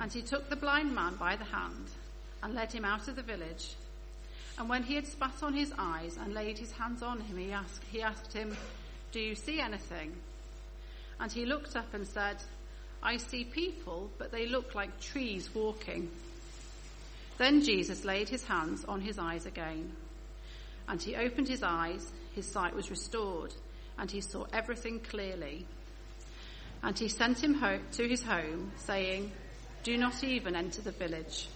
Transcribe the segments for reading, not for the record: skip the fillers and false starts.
And he took the blind man by the hand and led him out of the village. And when he had spat on his eyes and laid his hands on him, he asked him, "Do you see anything?" And he looked up and said, "I see people, but they look like trees walking." Then Jesus laid his hands on his eyes again. And he opened his eyes, his sight was restored, and he saw everything clearly. And he sent him to his home, saying, "Do not even enter the village."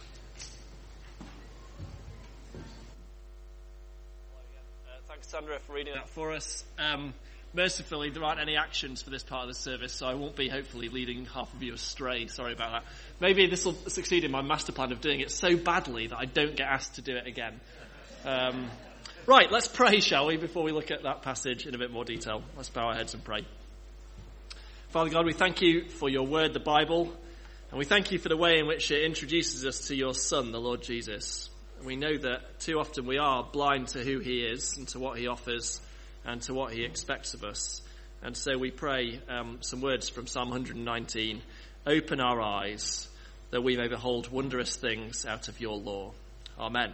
Thanks, Sandra, for reading that for us. Mercifully, there aren't any actions for this part of the service, so I won't be hopefully leading half of you astray. Sorry about that. Maybe this will succeed in my master plan of doing it so badly that I don't get asked to do it again. Right, let's pray, shall we, before we look at that passage in a bit more detail. Let's bow our heads and pray. Father God, we thank you for your word, the Bible, and we thank you for the way in which it introduces us to your Son, the Lord Jesus. And we know that too often we are blind to who he is and to what he offers and to what he expects of us. And so we pray some words from Psalm 119. Open our eyes that we may behold wondrous things out of your law. Amen.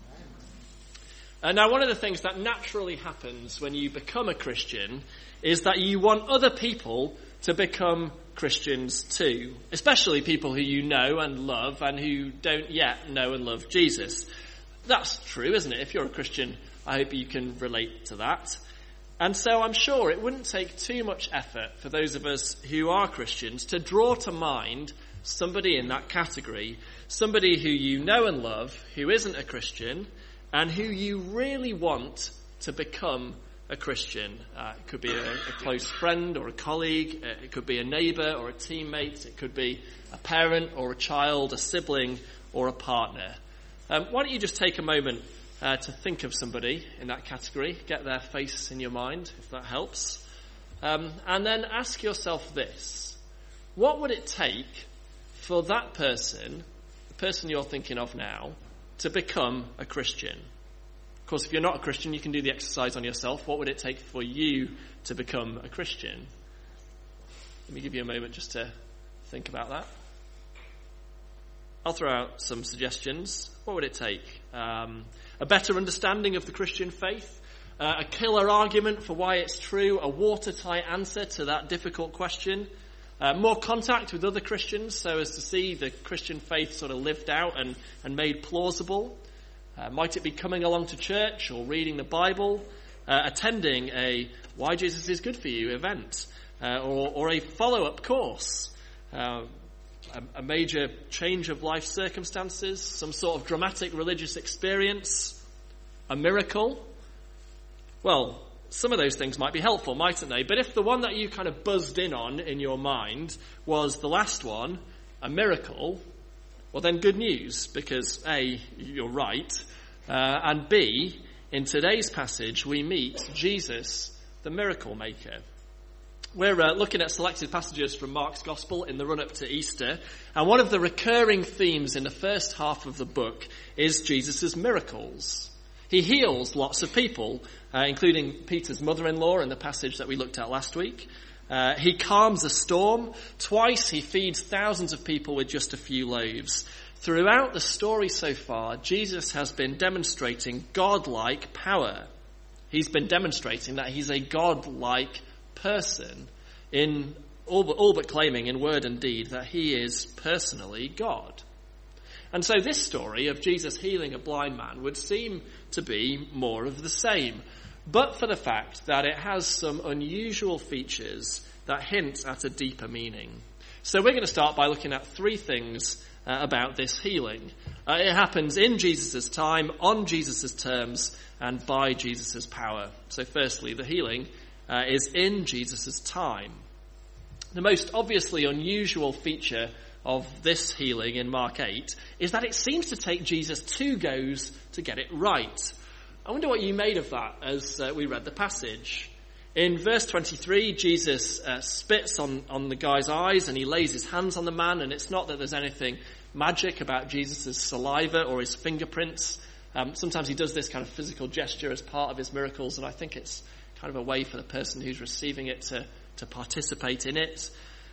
Now, one of the things that naturally happens when you become a Christian is that you want other people to become Christians too, especially people who you know and love and who don't yet know and love Jesus. That's true, isn't it? If you're a Christian, I hope you can relate to that. And so I'm sure it wouldn't take too much effort for those of us who are Christians to draw to mind somebody in that category, somebody who you know and love, who isn't a Christian, and who you really want to become a Christian. It could be a close friend or a colleague. It could be a neighbour or a teammate. It could be a parent or a child, a sibling or a partner. Why don't you just take a moment to think of somebody in that category, get their face in your mind, if that helps, and then ask yourself this. What would it take for that person, the person you're thinking of now, to become a Christian? Of course, if you're not a Christian, you can do the exercise on yourself. What would it take for you to become a Christian? Let me give you a moment just to think about that. I'll throw out some suggestions. What would it take? A better understanding of the Christian faith, a killer argument for why it's true, a watertight answer to that difficult question, more contact with other Christians so as to see the Christian faith sort of lived out and made plausible. Might it be coming along to church or reading the Bible, attending a Why Jesus is Good for You event, or a follow-up course, a major change of life circumstances, some sort of dramatic religious experience, a miracle? Well, some of those things might be helpful, mightn't they? But if the one that you kind of buzzed in on in your mind was the last one, a miracle, well then good news, because A, you're right, and B, in today's passage we meet Jesus, the miracle maker. We're looking at selected passages from Mark's Gospel in the run-up to Easter, and one of the recurring themes in the first half of the book is Jesus' miracles. He heals lots of people, including Peter's mother-in-law in the passage that we looked at last week. He calms a storm. Twice he feeds thousands of people with just a few loaves. Throughout the story so far, Jesus has been demonstrating God-like power. He's been demonstrating that he's a God-like person, in all but claiming in word and deed that he is personally God. And so this story of Jesus healing a blind man would seem to be more of the same, but for the fact that it has some unusual features that hint at a deeper meaning. So we're going to start by looking at three things about this healing. It happens in Jesus' time, on Jesus' terms, and by Jesus' power. So firstly, the healing is in Jesus' time. The most obviously unusual feature of this healing in Mark 8 is that it seems to take Jesus 2 goes to get it right. I wonder what you made of that as we read the passage. In verse 23, Jesus spits on the guy's eyes and he lays his hands on the man, and it's not that there's anything magic about Jesus' saliva or his fingerprints. Sometimes he does this kind of physical gesture as part of his miracles, and I think it's kind of a way for the person who's receiving it to participate in it.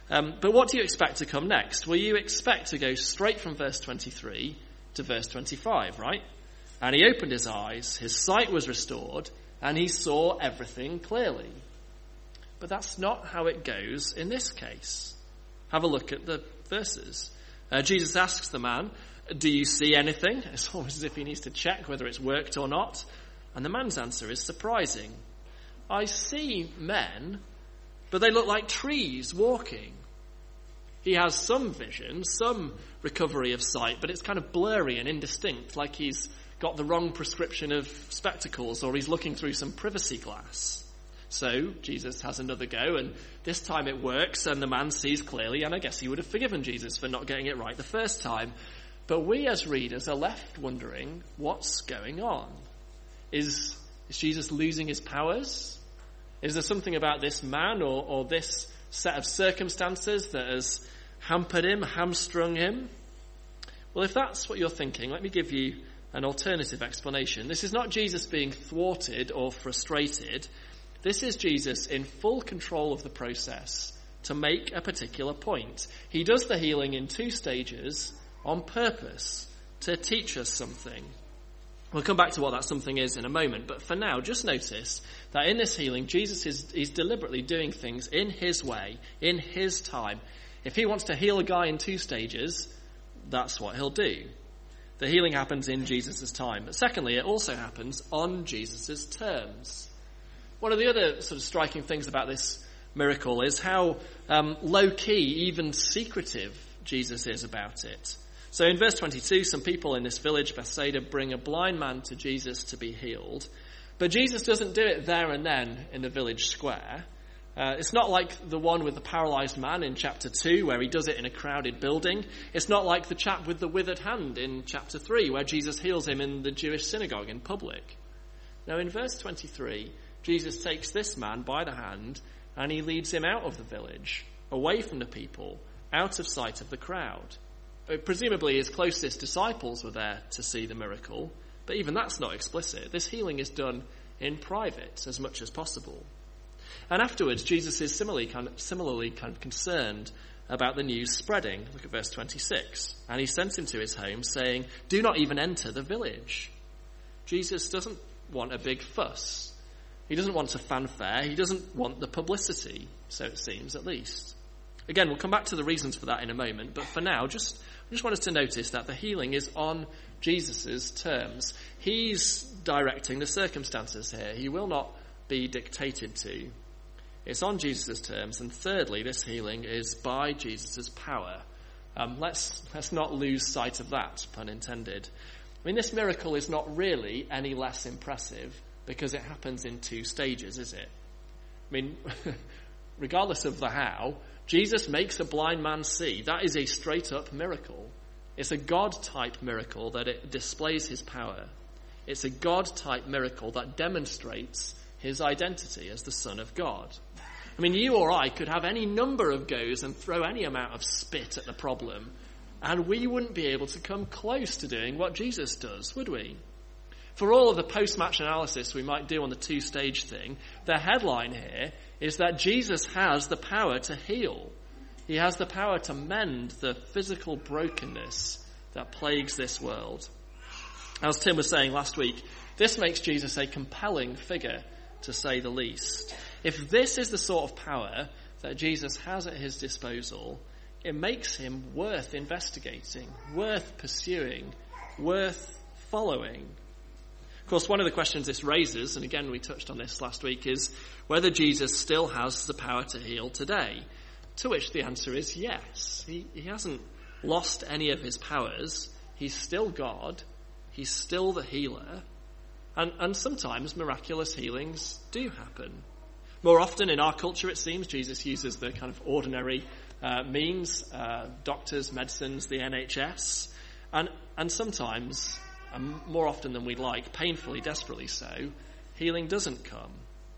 But what do you expect to come next? Well, you expect to go straight from verse 23 to verse 25, right? And he opened his eyes, his sight was restored, and he saw everything clearly. But that's not how it goes in this case. Have a look at the verses. Jesus asks the man, "Do you see anything?" It's almost as if he needs to check whether it's worked or not. And the man's answer is surprising. "I see men, but they look like trees walking." He has some vision, some recovery of sight, but it's kind of blurry and indistinct, like he's got the wrong prescription of spectacles or he's looking through some privacy glass. So Jesus has another go, and this time it works and the man sees clearly, and I guess he would have forgiven Jesus for not getting it right the first time. But we as readers are left wondering what's going on. Is Jesus losing his powers? Is there something about this man or this set of circumstances that has hampered him, hamstrung him? Well, if that's what you're thinking, let me give you an alternative explanation. This is not Jesus being thwarted or frustrated. This is Jesus in full control of the process to make a particular point. He does the healing in 2 stages on purpose to teach us something. We'll come back to what that something is in a moment, but for now, just notice that in this healing, Jesus is deliberately doing things in his way, in his time. If he wants to heal a guy in 2 stages, that's what he'll do. The healing happens in Jesus' time. But secondly, it also happens on Jesus' terms. One of the other sort of striking things about this miracle is how low-key, even secretive Jesus is about it. So in verse 22, some people in this village, Bethsaida, bring a blind man to Jesus to be healed. But Jesus doesn't do it there and then in the village square. It's not like the one with the paralyzed man in chapter 2, where he does it in a crowded building. It's not like the chap with the withered hand in chapter 3, where Jesus heals him in the Jewish synagogue in public. Now in verse 23, Jesus takes this man by the hand and he leads him out of the village, away from the people, out of sight of the crowd. Presumably his closest disciples were there to see the miracle, but even that's not explicit. This healing is done in private as much as possible. And afterwards, Jesus is similarly kind of concerned about the news spreading. Look at verse 26. And he sent him to his home, saying, "Do not even enter the village." Jesus doesn't want a big fuss. He doesn't want a fanfare. He doesn't want the publicity, so it seems at least. Again, we'll come back to the reasons for that in a moment, but for now, I just want us to notice that the healing is on Jesus' terms. He's directing the circumstances here. He will not be dictated to. It's on Jesus' terms. And thirdly, this healing is by Jesus' power. Let's not lose sight of that, pun intended. I mean, this miracle is not really any less impressive because it happens in 2 stages, is it? I mean, regardless of the how, Jesus makes a blind man see. That is a straight-up miracle. It's a God-type miracle that it displays his power. It's a God-type miracle that demonstrates his identity as the Son of God. I mean, you or I could have any number of goes and throw any amount of spit at the problem, and we wouldn't be able to come close to doing what Jesus does, would we? For all of the post-match analysis we might do on the 2-stage thing, the headline here is that Jesus has the power to heal. He has the power to mend the physical brokenness that plagues this world. As Tim was saying last week, this makes Jesus a compelling figure, to say the least. If this is the sort of power that Jesus has at his disposal, it makes him worth investigating, worth pursuing, worth following. Of course, one of the questions this raises, and again we touched on this last week, is whether Jesus still has the power to heal today. To which the answer is yes. He hasn't lost any of his powers. He's still God. He's still the healer. And sometimes miraculous healings do happen. More often in our culture, it seems, Jesus uses the kind of ordinary means, doctors, medicines, the NHS. And sometimes, and more often than we'd like, painfully, desperately so, healing doesn't come.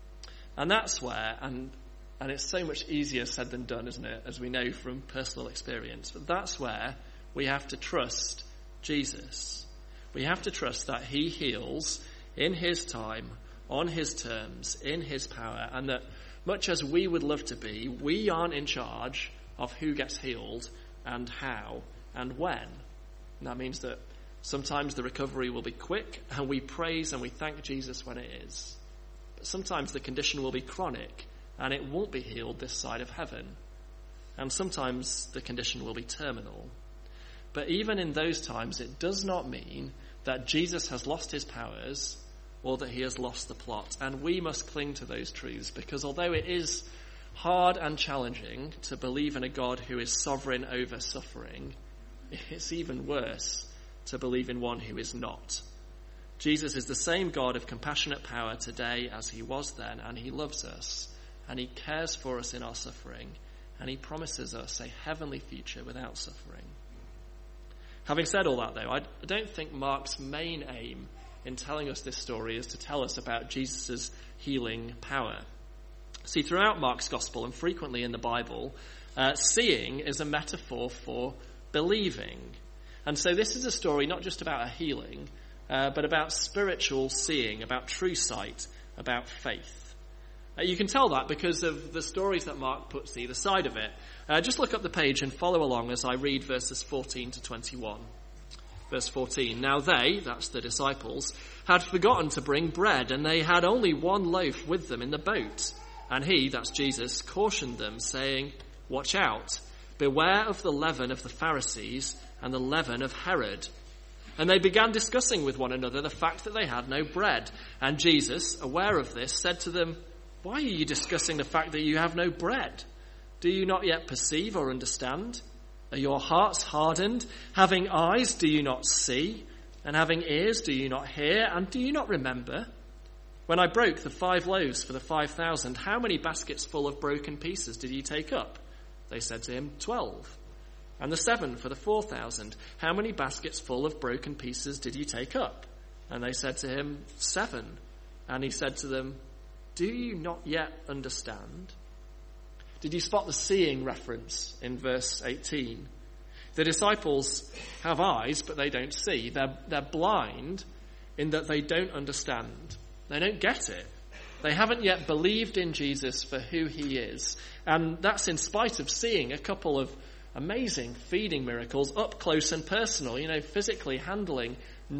And that's where, and it's so much easier said than done, isn't it, as we know from personal experience, but that's where we have to trust Jesus. We have to trust that he heals in his time, on his terms, in his power, and that much as we would love to be, we aren't in charge of who gets healed and how and when. And that means that sometimes the recovery will be quick, and we praise and we thank Jesus when it is. But sometimes the condition will be chronic, and it won't be healed this side of heaven. And sometimes the condition will be terminal. But even in those times, it does not mean that Jesus has lost his powers or that he has lost the plot. And we must cling to those truths, because although it is hard and challenging to believe in a God who is sovereign over suffering, it's even worse to believe in one who is not. Jesus is the same God of compassionate power today as he was then, and he loves us, and he cares for us in our suffering, and he promises us a heavenly future without suffering. Having said all that, though, I don't think Mark's main aim in telling us this story is to tell us about Jesus' healing power. See, throughout Mark's gospel and frequently in the Bible, seeing is a metaphor for believing. And so this is a story not just about a healing, but about spiritual seeing, about true sight, about faith. You can tell that because of the stories that Mark puts either side of it. Just look up the page and follow along as I read verses 14 to 21. Verse 14, now they, that's the disciples, had forgotten to bring bread, and they had only one loaf with them in the boat. And he, that's Jesus, cautioned them, saying, watch out, beware of the leaven of the Pharisees and the leaven of Herod. And they began discussing with one another the fact that they had no bread. And Jesus, aware of this, said to them, why are you discussing the fact that you have no bread? Do you not yet perceive or understand? Are your hearts hardened? Having eyes, do you not see? And having ears, do you not hear? And do you not remember? When I broke the 5 loaves for the 5,000, how many baskets full of broken pieces did you take up? They said to him, 12. And the 7 for the 4,000, how many baskets full of broken pieces did you take up? And they said to him, 7. And he said to them, do you not yet understand? Did you spot the seeing reference in verse 18? The disciples have eyes, but they don't see. They're blind in that they don't understand. They don't get it. They haven't yet believed in Jesus for who he is. And that's in spite of seeing a couple of amazing feeding miracles up close and personal, physically handling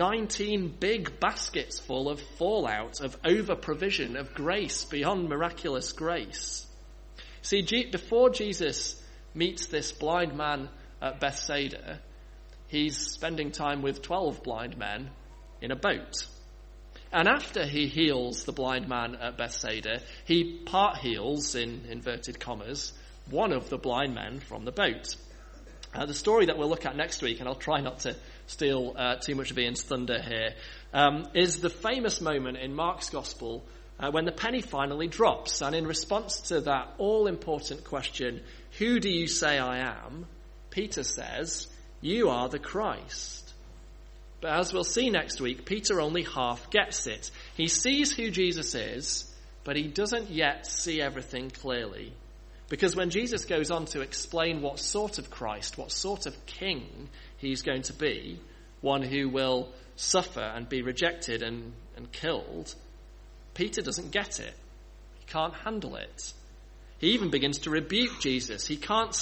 19 big baskets full of fallout, of over-provision, of grace beyond miraculous grace. See, before Jesus meets this blind man at Bethsaida, he's spending time with 12 blind men in a boat. And after he heals the blind man at Bethsaida, he part heals, in inverted commas, one of the blind men from the boat. The story that we'll look at next week, and I'll try not to steal too much of Ian's thunder here, is the famous moment in Mark's Gospel when the penny finally drops. And in response to that all-important question, who do you say I am? Peter says, you are the Christ. But as we'll see next week, Peter only half gets it. He sees who Jesus is, but he doesn't yet see everything clearly. Because when Jesus goes on to explain what sort of Christ, what sort of king he's going to be, one who will suffer and be rejected and killed, Peter doesn't get it. He can't handle it. He even begins to rebuke Jesus. He can't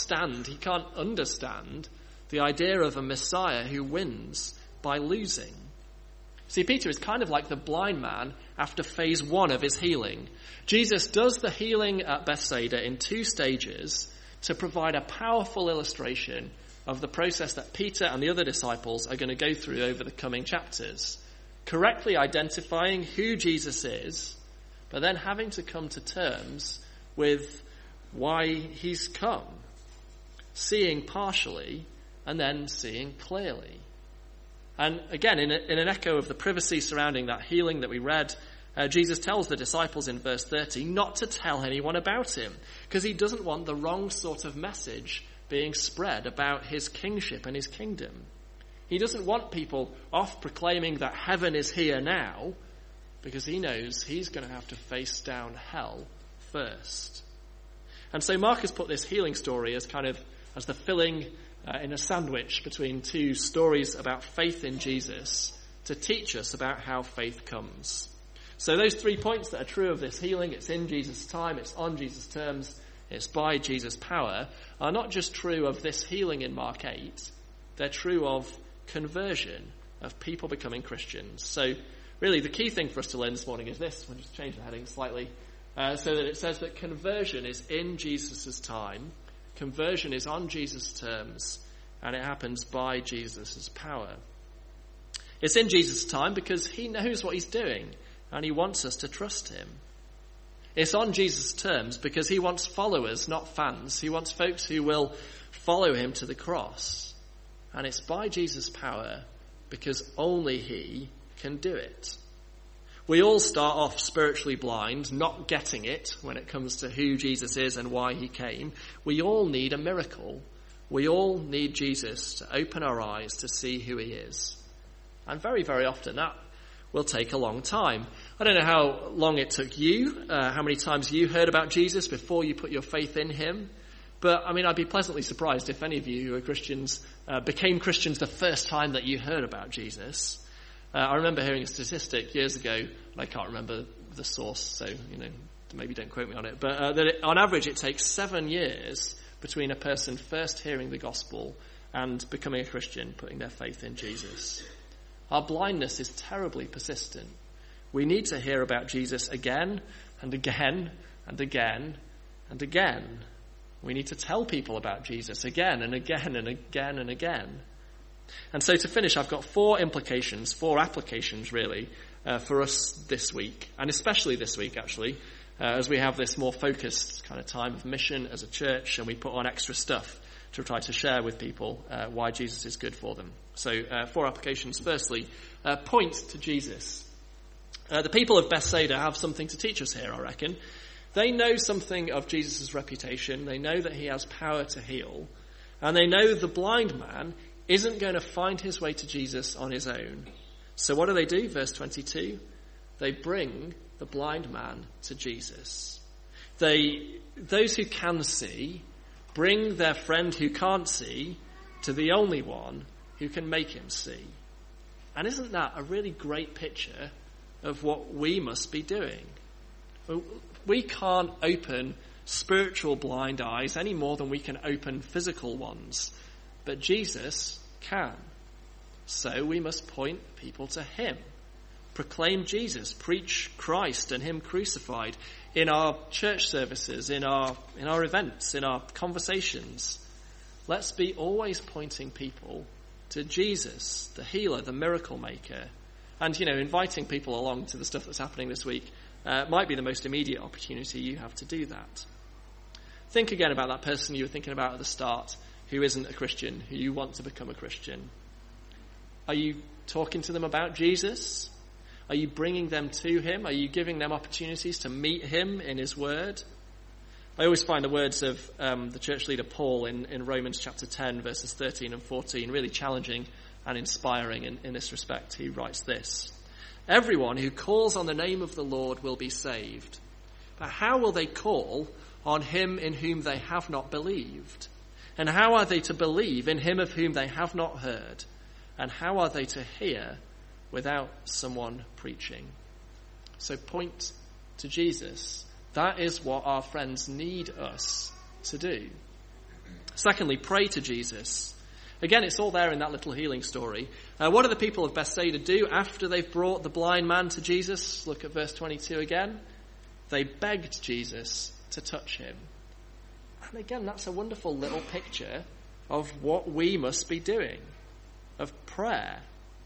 understand the idea of a Messiah who wins by losing. See, Peter is kind of like the blind man after phase 1 of his healing. Jesus does the healing at Bethsaida in 2 stages to provide a powerful illustration of the process that Peter and the other disciples are going to go through over the coming chapters. Correctly identifying who Jesus is, but then having to come to terms with why he's come. Seeing partially and then seeing clearly. And again, in an echo of the privacy surrounding that healing that we read, Jesus tells the disciples in verse 30 not to tell anyone about him, because he doesn't want the wrong sort of message being spread about his kingship and his kingdom. He doesn't want people off proclaiming that heaven is here now, because he knows he's going to have to face down hell first. And so Mark has put this healing story as the filling in a sandwich between 2 stories about faith in Jesus to teach us about how faith comes. So those 3 points that are true of this healing, it's in Jesus' time, it's on Jesus' terms, it's by Jesus' power, are not just true of this healing in Mark 8, they're true of conversion, of people becoming Christians. So really the key thing for us to learn this morning is this. We'll just change the heading slightly so that it says that conversion is in Jesus' time, conversion is on Jesus' terms, and it happens by Jesus' power. It's in Jesus' time because he knows what he's doing and he wants us to trust him. It's on Jesus' terms because he wants followers, not fans. He wants folks who will follow him to the cross. And it's by Jesus' power because only he can do it. We all start off spiritually blind, not getting it when it comes to who Jesus is and why he came. We all need a miracle. We all need Jesus to open our eyes to see who he is. And very, very often that will take a long time. I don't know how long it took you, how many times you heard about Jesus before you put your faith in him. But, I'd be pleasantly surprised if any of you who are Christians became Christians the first time that you heard about Jesus. I remember hearing a statistic years ago, and I can't remember the source, so, maybe don't quote me on it, but on average it takes 7 years between a person first hearing the gospel and becoming a Christian, putting their faith in Jesus. Our blindness is terribly persistent. We need to hear about Jesus again and again and again and again. We need to tell people about Jesus again and again and again and again. And so to finish, I've got 4 applications really, for us this week, and especially this week actually, as we have this more focused kind of time of mission as a church and we put on extra stuff to try to share with people why Jesus is good for them. So 4 applications. Firstly, point to Jesus. The people of Bethsaida have something to teach us here, I reckon. They know something of Jesus' reputation. They know that he has power to heal. And they know the blind man isn't going to find his way to Jesus on his own. So what do? Verse 22. They bring the blind man to Jesus. Those who can see bring their friend who can't see to the only one who can make him see. And isn't that a really great picture of what we must be doing? We can't open spiritual blind eyes any more than we can open physical ones. But Jesus can. So we must point people to him. Proclaim Jesus, preach Christ and him crucified in our church services, in our events, in our conversations. Let's be always pointing people to Jesus, the healer, the miracle maker. And, inviting people along to the stuff that's happening this week might be the most immediate opportunity you have to do that. Think again about that person you were thinking about at the start who isn't a Christian, who you want to become a Christian. Are you talking to them about Jesus? Are you bringing them to him? Are you giving them opportunities to meet him in his word? I always find the words of the church leader Paul in Romans chapter 10, verses 13 and 14, really challenging and inspiring in this respect. He writes this: "Everyone who calls on the name of the Lord will be saved. But how will they call on him in whom they have not believed? And how are they to believe in him of whom they have not heard? And how are they to hear without someone preaching?" So point to Jesus. That is what our friends need us to do. Secondly, pray to Jesus. Again, it's all there in that little healing story. What do the people of Bethsaida do after they've brought the blind man to Jesus? Look at verse 22 again. They begged Jesus to touch him. And again, that's a wonderful little picture of what we must be doing, of prayer.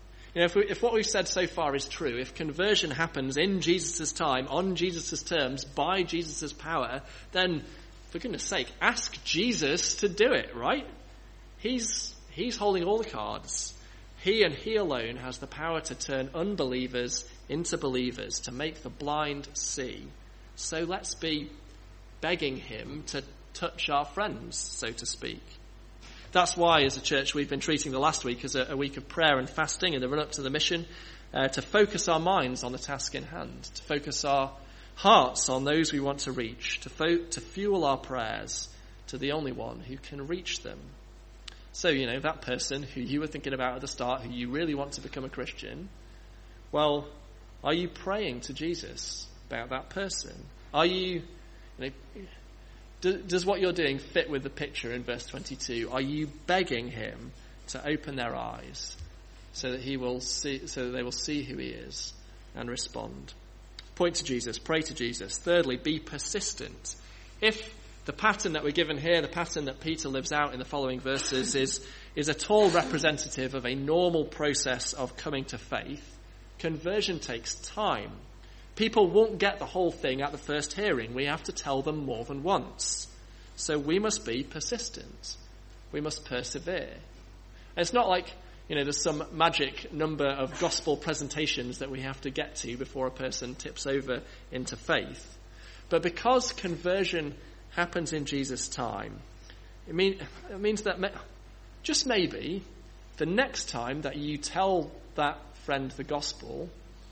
If what we've said so far is true, if conversion happens in Jesus' time, on Jesus' terms, by Jesus' power, then, for goodness sake, ask Jesus to do it, right? He's holding all the cards. He and he alone has the power to turn unbelievers into believers, to make the blind see. So let's be begging him to touch our friends, so to speak. That's why, as a church, we've been treating the last week as a week of prayer and fasting in the run-up to the mission, to focus our minds on the task in hand, to focus our hearts on those we want to reach, to fuel our prayers to the only one who can reach them. So, that person who you were thinking about at the start, who you really want to become a Christian, well, are you praying to Jesus about that person? Are you, Does what you're doing fit with the picture in verse 22? Are you begging him to open their eyes so that they will see who he is and respond? Point to Jesus, pray to Jesus. Thirdly, be persistent. If the pattern that we're given here, the pattern that Peter lives out in the following verses is at all representative of a normal process of coming to faith, conversion takes time. People won't get the whole thing at the first hearing. We have to tell them more than once. So we must be persistent. We must persevere. And it's not like, there's some magic number of gospel presentations that we have to get to before a person tips over into faith. But because conversion happens in Jesus' time, it means that just maybe the next time that you tell that friend the gospel,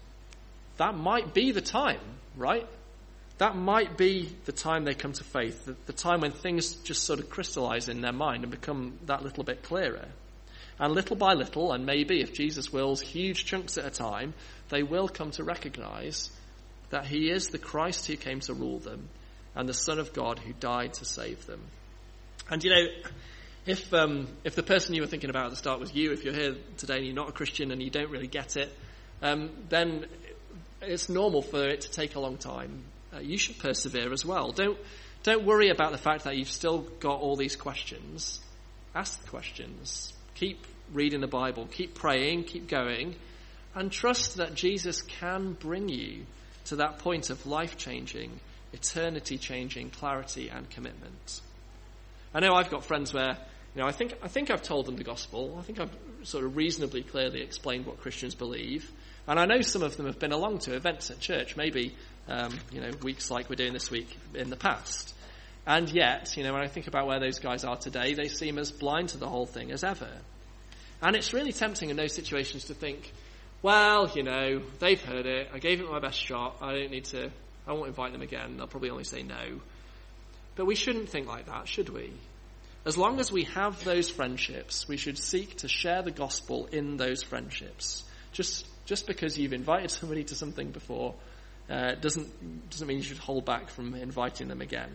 that might be the time, right? That might be the time they come to faith, the time when things just sort of crystallize in their mind and become that little bit clearer. And little by little, and maybe if Jesus wills, huge chunks at a time, they will come to recognize that he is the Christ who came to rule them and the Son of God who died to save them. And if the person you were thinking about at the start was you, if you're here today and you're not a Christian and you don't really get it, then it's normal for it to take a long time. You should persevere as well. Don't worry about the fact that you've still got all these questions. Ask the questions. Keep reading the Bible. Keep praying. Keep going. And trust that Jesus can bring you to that point of life-changing, eternity-changing clarity and commitment. I know I've got friends where, I think I've told them the gospel. I think I've sort of reasonably clearly explained what Christians believe. And I know some of them have been along to events at church, maybe, weeks like we're doing this week in the past. And yet, when I think about where those guys are today, they seem as blind to the whole thing as ever. And it's really tempting in those situations to think, well, they've heard it. I gave it my best shot. I won't invite them again. They'll probably only say no. But we shouldn't think like that, should we? As long as we have those friendships, we should seek to share the gospel in those friendships. Just because you've invited somebody to something before doesn't mean you should hold back from inviting them again.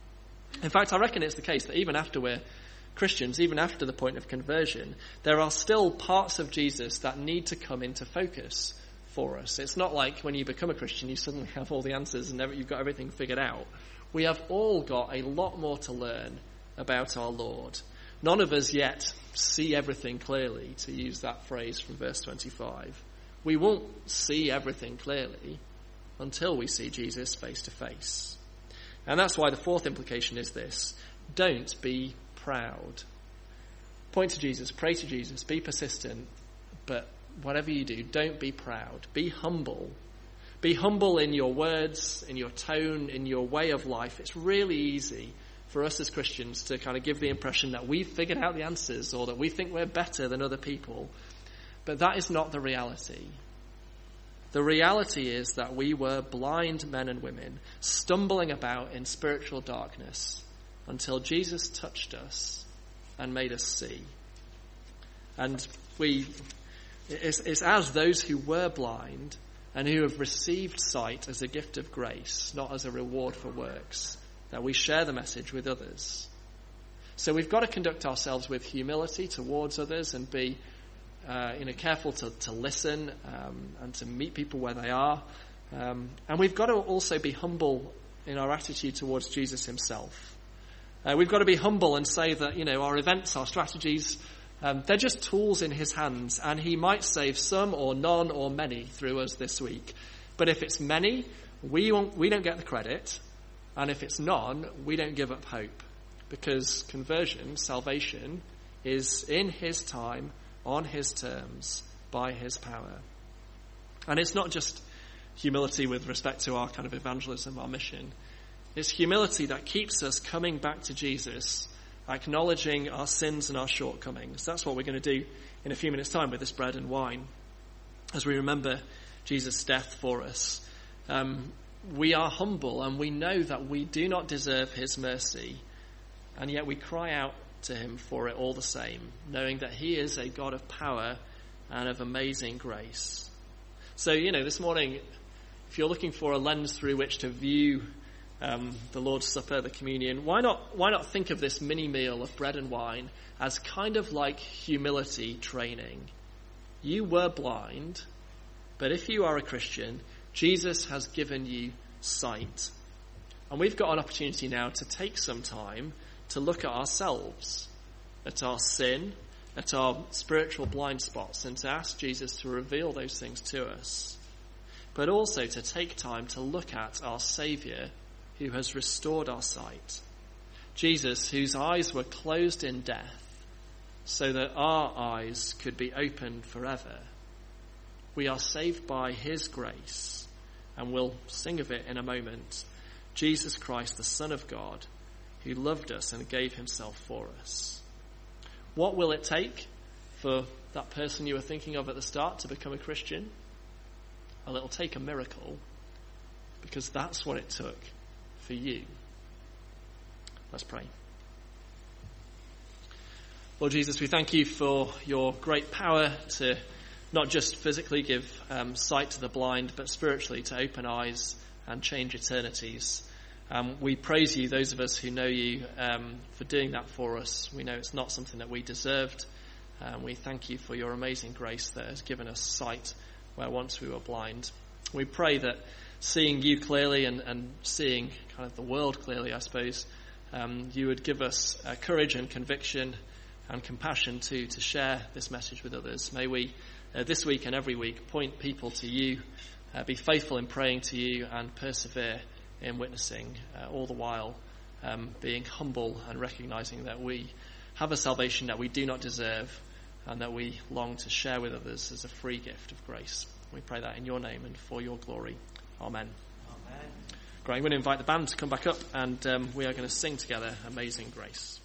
In fact, I reckon it's the case that even after we're Christians, even after the point of conversion, there are still parts of Jesus that need to come into focus for us. It's not like when you become a Christian, you suddenly have all the answers and you've got everything figured out. We have all got a lot more to learn about our Lord. None of us yet see everything clearly, to use that phrase from verse 25. We won't see everything clearly until we see Jesus face to face. And that's why the fourth implication is this: don't be proud. Point to Jesus, pray to Jesus, be persistent, but whatever you do, don't be proud. Be humble. Be humble in your words, in your tone, in your way of life. It's really easy for us as Christians to kind of give the impression that we've figured out the answers or that we think we're better than other people. But that is not the reality. The reality is that we were blind men and women stumbling about in spiritual darkness until Jesus touched us and made us see. And it's as those who were blind and who have received sight as a gift of grace, not as a reward for works, that we share the message with others. So we've got to conduct ourselves with humility towards others and be careful to listen and to meet people where they are. And we've got to also be humble in our attitude towards Jesus himself. We've got to be humble and say that, our events, our strategies, they're just tools in his hands, and he might save some or none or many through us this week. But if it's many, we don't get the credit. And if it's none, we don't give up hope. Because conversion, salvation, is in his time, on his terms, by his power. And it's not just humility with respect to our kind of evangelism, our mission. It's humility that keeps us coming back to Jesus, acknowledging our sins and our shortcomings. That's what we're going to do in a few minutes' time with this bread and wine, as we remember Jesus' death for us. We are humble and we know that we do not deserve his mercy, and yet we cry out to him for it all the same, knowing that he is a God of power and of amazing grace. So, this morning, if you're looking for a lens through which to view the Lord's Supper, the communion, why not think of this mini meal of bread and wine as kind of like humility training? You were blind, but if you are a Christian, Jesus has given you sight. And we've got an opportunity now to take some time to look at ourselves, at our sin, at our spiritual blind spots, and to ask Jesus to reveal those things to us. But also to take time to look at our Saviour, who has restored our sight. Jesus, whose eyes were closed in death, so that our eyes could be opened forever. We are saved by his grace, and we'll sing of it in a moment. Jesus Christ, the Son of God, who loved us and gave himself for us. What will it take for that person you were thinking of at the start to become a Christian? Well, it'll take a miracle, because that's what it took for you. Let's pray. Lord Jesus, we thank you for your great power to not just physically give sight to the blind, but spiritually to open eyes and change eternities. We praise you, those of us who know you, for doing that for us. We know it's not something that we deserved. We thank you for your amazing grace that has given us sight where once we were blind. We pray that seeing you clearly and seeing kind of the world clearly, I suppose, you would give us courage and conviction and compassion to share this message with others. May we, this week and every week, point people to you, be faithful in praying to you, and persevere in witnessing, all the while being humble and recognizing that we have a salvation that we do not deserve and that we long to share with others as a free gift of grace. We pray that in your name and for your glory. Amen. Amen. Great. I'm going to invite the band to come back up, and we are going to sing together Amazing Grace.